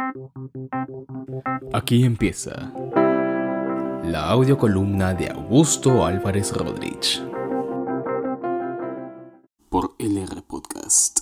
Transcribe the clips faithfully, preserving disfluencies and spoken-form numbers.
Aquí empieza la audiocolumna de Augusto Álvarez Rodríguez por L R Podcast.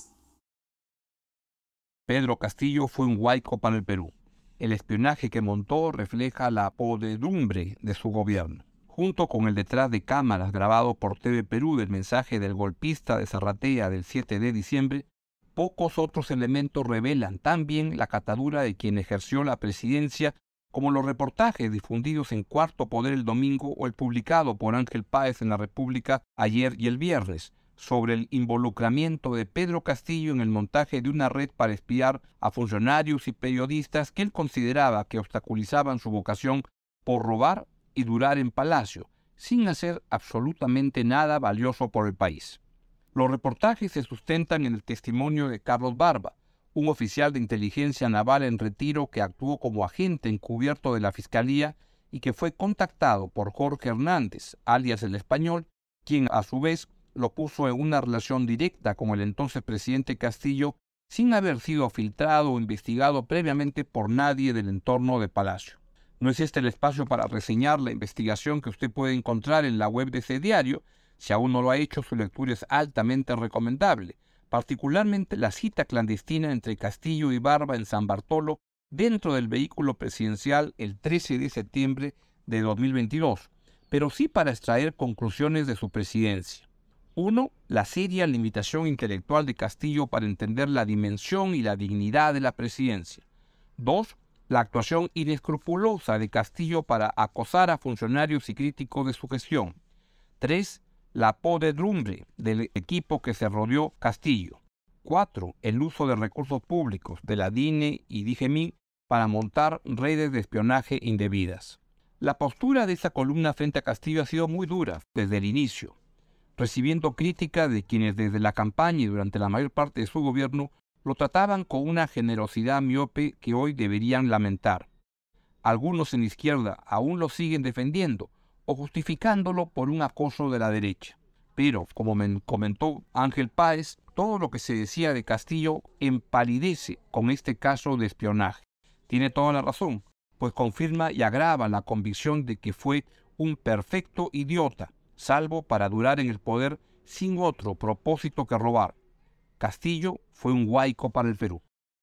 Pedro Castillo fue un huaico para el Perú. El espionaje que montó refleja la podredumbre de su gobierno. Junto con el detrás de cámaras grabado por T V Perú del mensaje del golpista de Zarratea del siete de diciembre, pocos otros elementos revelan tan bien la catadura de quien ejerció la presidencia como los reportajes difundidos en Cuarto Poder el domingo o el publicado por Ángel Páez en La República ayer y el viernes, sobre el involucramiento de Pedro Castillo en el montaje de una red para espiar a funcionarios y periodistas que él consideraba que obstaculizaban su vocación por robar y durar en Palacio, sin hacer absolutamente nada valioso por el país. Los reportajes se sustentan en el testimonio de Carlos Barba, un oficial de inteligencia naval en retiro que actuó como agente encubierto de la Fiscalía y que fue contactado por Jorge Hernández, alias el Español, quien a su vez lo puso en una relación directa con el entonces presidente Castillo sin haber sido filtrado o investigado previamente por nadie del entorno de Palacio. No es este el espacio para reseñar la investigación que usted puede encontrar en la web de ese diario. Si aún no lo ha hecho, su lectura es altamente recomendable, particularmente la cita clandestina entre Castillo y Barba en San Bartolo dentro del vehículo presidencial el trece de septiembre de dos mil veintidós, pero sí para extraer conclusiones de su presidencia. Uno, la seria limitación intelectual de Castillo para entender la dimensión y la dignidad de la presidencia. Dos, la actuación inescrupulosa de Castillo para acosar a funcionarios y críticos de su gestión. Tres, la podredumbre del equipo que se rodeó Castillo. Cuatro, el uso de recursos públicos de la D I N E y D G M I para montar redes de espionaje indebidas. La postura de esa columna frente a Castillo ha sido muy dura desde el inicio, recibiendo crítica de quienes desde la campaña y durante la mayor parte de su gobierno lo trataban con una generosidad miope que hoy deberían lamentar. Algunos en la izquierda aún lo siguen defendiendo o justificándolo por un acoso de la derecha. Pero, como me comentó Ángel Páez, todo lo que se decía de Castillo empalidece con este caso de espionaje. Tiene toda la razón, pues confirma y agrava la convicción de que fue un perfecto idiota, salvo para durar en el poder sin otro propósito que robar. Castillo fue un huaico para el Perú.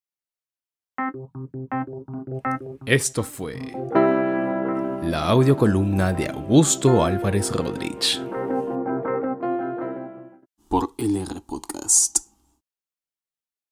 Esto fue la audiocolumna de Augusto Álvarez Rodríguez por L R Podcast.